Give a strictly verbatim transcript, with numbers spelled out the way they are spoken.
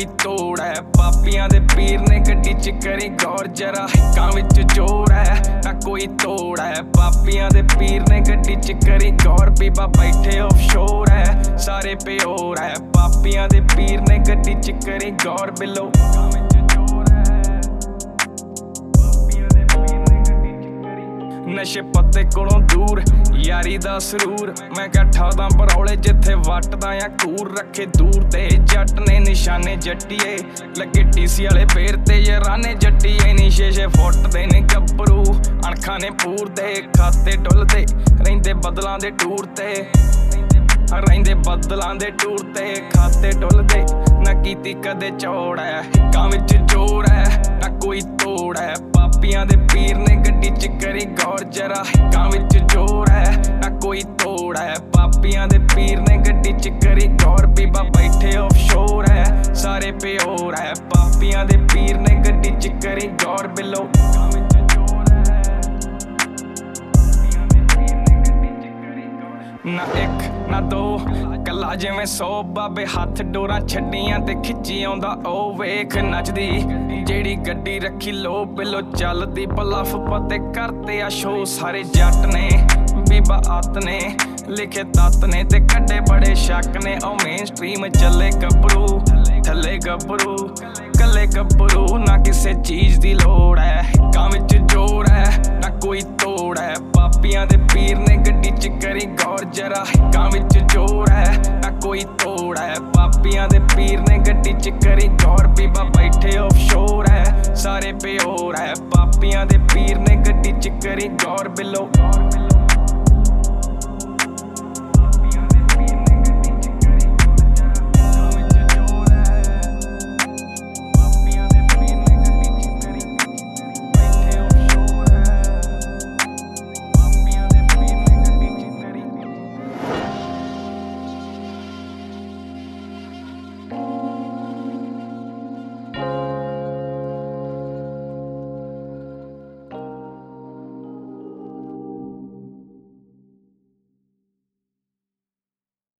कोई तोड़ है। पापियां दे पीर ने गड्डी च करी गौर जरा हिक्कां विच जोर है ना कोई तोड़ है। पापियां दे पीर ने गड्डी च करी गौर बीबा बैठे ऑफशोर है सारे प्योर है। पापियां दे पीर ने गड्डी च करी गौर बिलो नशे पत्ते कोलों दूर यारी दा सरूर। मैं कैठा दा भरौले जिथे वटदा या कूर रखे दूर ते जट ने निशाने जट्टिए लगे टीसी वाले पेर ते यराने जट्टिए नी छे छे फुट दे ने गब्बरू अणखां ने पूर दे खाते डुलदे रहिंदे बदलां दे टूर ते रहिंदे बदलां दे टूर ते खाते डुलदे ना कीती कदे चौड़ है हिक्कां विच जोर है ना कोई तोड़ है। पापियां दे पीर ने गड्डी च करी गौर जरा हिक्कां विच जोर है ना कोई तोड़ है। पापियां दे पीर ने गड्डी च करी गौर बीबा बैठे ऑफशोर है सारे प्योर है। पापियां दे पीर ने गड्डी च करी गौर बिलो ना एक ना दो कला जिवें सौ बाबे हाथ डोरा छड्डियां ते खिच्ची आउंदा ओ वेख नचदी जेड़ी गड्डी रखी लो बिलो चलदी पलफ पते करते आ शो सारे जट ने बीबा आत ने लिखे तत ने ते कड्डे बड़े शक ने ओ मेन स्ट्रीम चले गब्बरू थले गब्बरू कले गब्बरू ना किसे चीज दी लोड़ है हिक्कां विच जोर है ना कोई तोड़ है। पापियां दे पीर ने गड्डी च करी गौर जरा हिक्कां विच जोर है ना कोई तोड़ है। पापियां दे पीर ने गड्डी च करी गौर बीबा बैठे ऑफशोर है सारे प्योर है। पापियां दे पीर ने गड्डी च करी गौर बिलो